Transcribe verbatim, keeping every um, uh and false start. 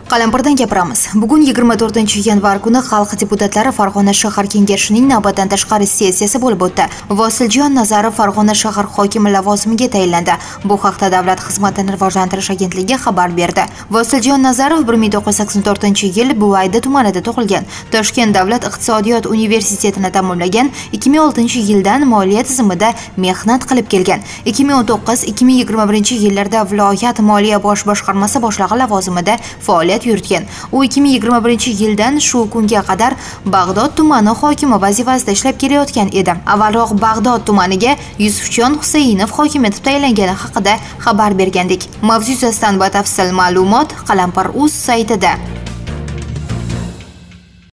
Qalampirdan gapiramiz. Bugun yigirma to'rtinchi yanvar kuni Xalq deputatlari Farg'ona shahar kengashining navbatdan tashqari sessiyasi bo'lib o'tdi. Vosiljon Nazarov Farg'ona shahar hokimi lavozimiga tayinlandi. Bu haqda Davlat xizmatini rivojlantirish agentligi xabar berdi. Vosiljon Nazarov bir ming to'qqiz yuz sakson to'rtinchi yil Buvayda tumanida tug'ilgan. Toshkent davlat iqtisodiyot universitetini tamomlagan. ikki ming oltinchi yildan moliya tizimida mehnat qilib kelgan. ikki ming o'n to'qqiz ikki ming yigirma birinchi yillarda viloyat moliya bosh boshqarmasi boshlig'i lavozimida faoliyat yuritgan. U ikki ming yigirma birinchi yildan shu kunga qadar Bag'dod tumani hokimi vazifasida ishlab kelayotgan edi. Avvalroq Bag'dod tumaniga Yusufjon Husaynov hokim etib tayinlangani haqida xabar bergandik. Mavzu yuzasidan batafsil ma'lumot Qalampir.uz saytida.